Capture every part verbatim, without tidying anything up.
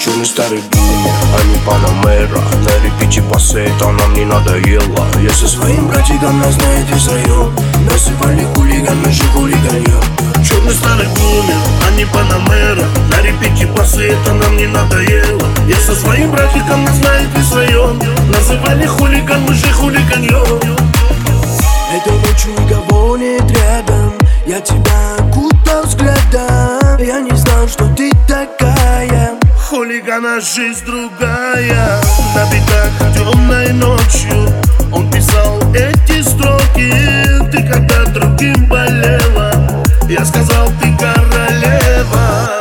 Черный старый бумер, а не Панамера. На репите пасы, это нам не надоело. Я со своим братиком, нас знаете втроем. Насыпали хулиган, мы же хулиганьем. Черный старый бумер, а не Панамера. На репите пасы, это нам не надоело. Я со своим братиком, нас знаете втроем. Называли хулиган, мы же хулиганьем. Этой ночью никого нет рядом. Я тебя окутал взглядом. Я не знал, что ты такая. Хулигана жизнь другая. На битах темной ночью он писал эти строки. Ты когда другим болела, я сказал, ты королева.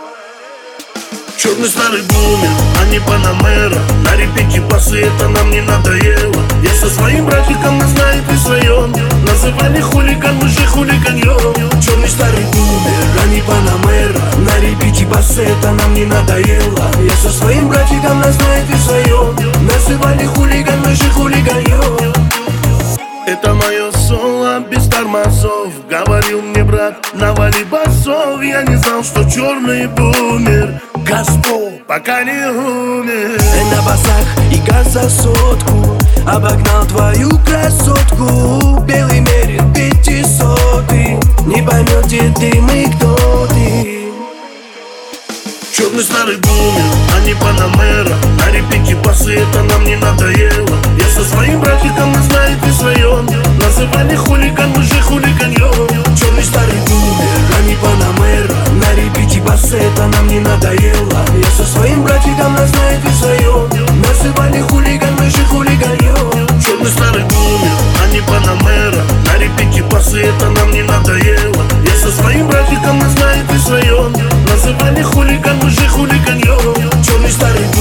Черный старый бумер, а не Панамера. На репите пасы, это нам не надоело. Я со своим братиком, нас знаете втроем. Называли хулиган, мы же хулиганьем. Черный старый бумер, а не Панамера. На репите пасы, это нам не надоело. Я со своим братиком, нас знаете втроем. Называли хулиган, мы же хулиганьем. Это мое соло без тормозов. Говорил мне брат, навали басов. Я не знал, что черный бумер Господь, пока не умер. На басах и газ за сотку. Обогнал твою красотку. Белый мерин пятисотый. Не поймет, где ты, мы кто ты. Черный старый бумер, а не Панамера. На репите пасы, это нам не надоело. Я со своим братиком, мы знаете втроем. Называли хулиган, мы же хулиганьем. Черный старый бумер, а не Панамера. На репите пасы, это нам не надоело. Я со своим братиком, нас знаете втроем. Называли хулиган, мы же хулиганьем. Черный старый бумер, а не Панамера. На репите пасы, это нам не надоело. Я со своим братиком, мы знаете втроем. Называли хулиган, мы же хулиганьем. Черный старый